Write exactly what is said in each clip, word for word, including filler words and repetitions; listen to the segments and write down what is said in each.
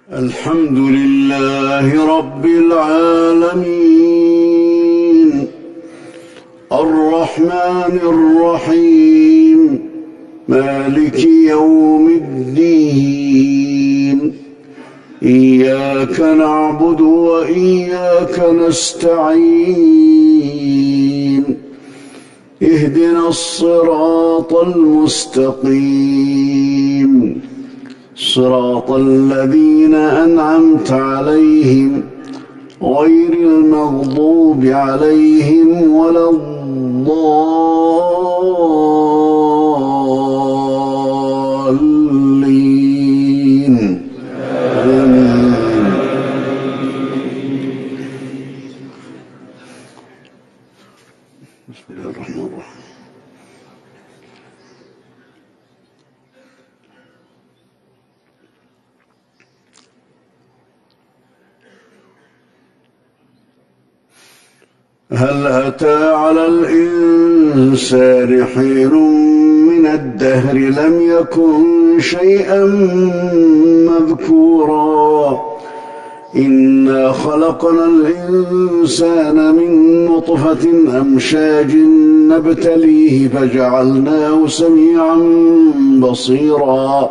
الحمد لله رب العالمين الرحمن الرحيم مالك يوم الدين إياك نعبد وإياك نستعين اهدنا الصراط المستقيم صراط الذين أنعمت عليهم غير المغضوب عليهم ولا الضالين آمين. بسم الله الرحمن الرحيم. هل أتى على الإنسان حين من الدهر لم يكن شيئا مذكورا إنا خلقنا الإنسان من نطفة أمشاج نبتليه فجعلناه سميعا بصيرا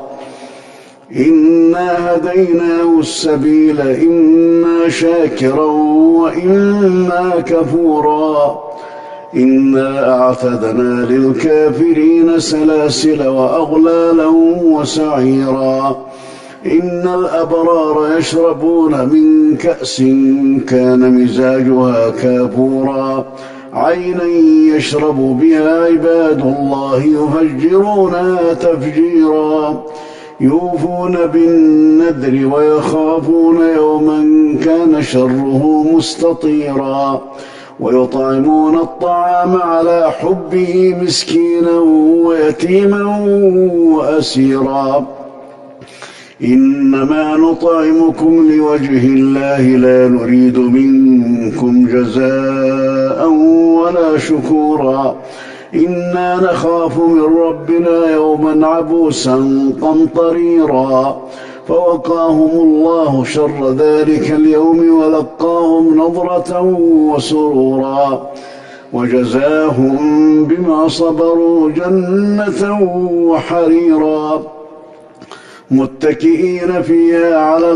إنا هديناه السبيل إما شاكرا وإما كفورا إنا أعتدنا للكافرين سلاسل وأغلالا وسعيرا إن الأبرار يشربون من كأس كان مزاجها كافورا عينا يشرب بها عباد الله يفجرونها تفجيرا يوفون بالنذر ويخافون يوما كان شره مستطيرا ويطعمون الطعام على حبه مسكينا ويتيما وأسيرا إنما نطعمكم لوجه الله لا نريد منكم جزاء ولا شكورا إنا نخاف من ربنا يوما عبوسا قمطريرا فوقاهم الله شر ذلك اليوم ولقاهم نضرة وسرورا وجزاهم بما صبروا جنة وحريرا متكئين فيها على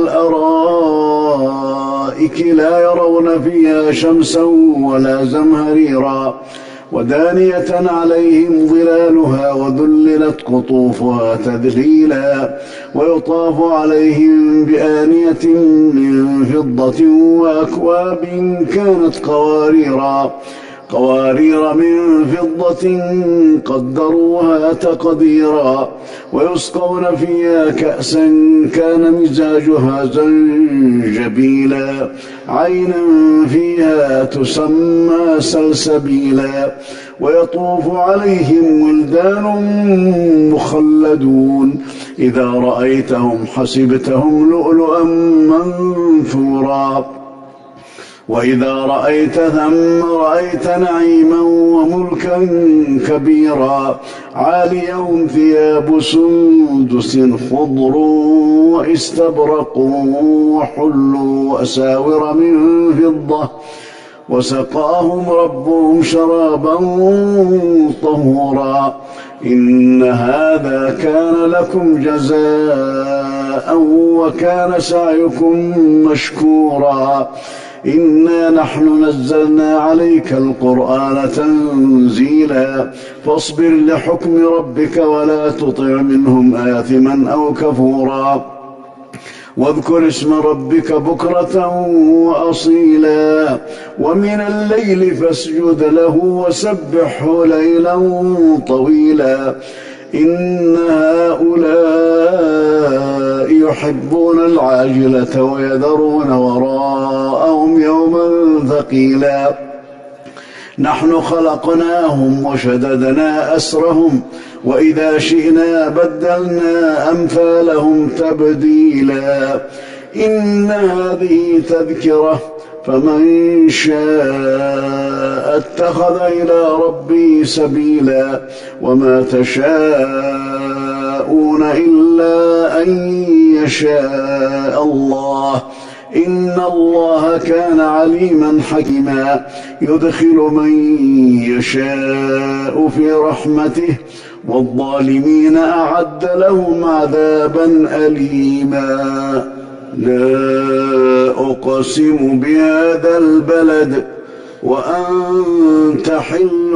الأرائك لا يرون فيها شمسا ولا زمهريرا ودانية عليهم ظلالها وذللت قطوفها تذليلا ويطاف عليهم بآنية من فضة وأكواب كانت قواريرا قوارير من فضة قدروها تقديرا ويسقون فيها كأسا كان مزاجها زنجبيلا عينا فيها تسمى سلسبيلا ويطوف عليهم ولدان مخلدون إذا رأيتهم حسبتهم لؤلؤا منثورا وإذا رأيت ثم رأيت نعيما وملكا كبيرا عاليهم ثياب سندس خضر واستبرق وحلوا أساور من فضة وسقاهم ربهم شرابا طهورا إن هذا كان لكم جزاء وكان سعيكم مشكورا إنا نحن نزلنا عليك القرآن تنزيلا فاصبر لحكم ربك ولا تطع منهم آثما أو كفورا واذكر اسم ربك بكرة وأصيلا ومن الليل فاسجد له وسبحه ليلا طويلا إن هؤلاء يحبون العاجلة ويذرون وراءهم يوما ثقيلا نحن خلقناهم وشددنا أسرهم وإذا شئنا بدلنا أمثالهم تبديلا إن هذه تذكرة فمن شاء اتخذ إلى ربه سبيلا وما تشاءون إلا أن يشاء الله إن الله كان عليما حكيما يدخل من يشاء في رحمته والظالمين أعد لهم عذابا أليما لا أقسم بهذا البلد وأنت حل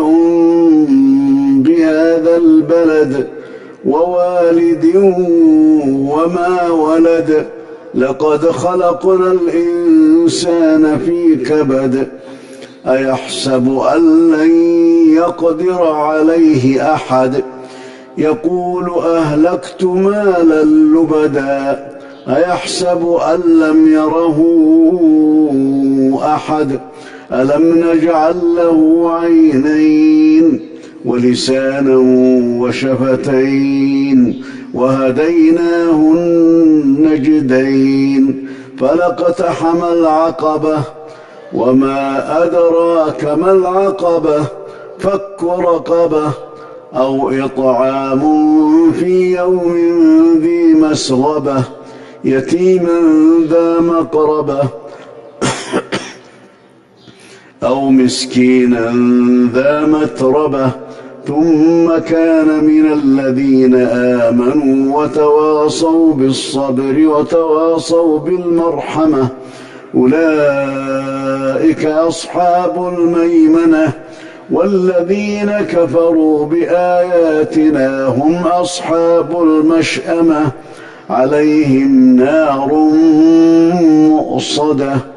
بهذا البلد ووالد وما ولد لقد خلقنا الإنسان في كبد أيحسب أن لن يقدر عليه أحد يقول أهلكت مالا لبدا أيحسب أن لم يره أحد ألم نجعل له عينين ولسانا وشفتين وهديناه النجدين فلاقتحم العقبة وما أدراك ما العقبة فك رقبة أو إطعام في يوم ذي مسغبة يتيما ذا مقربة أو مسكينا ذا متربة ثم كان من الذين آمنوا وتواصوا بالصبر وتواصوا بالمرحمة أولئك أصحاب الميمنة والذين كفروا بآياتنا هم أصحاب المشأمة عليهم نار مؤصدة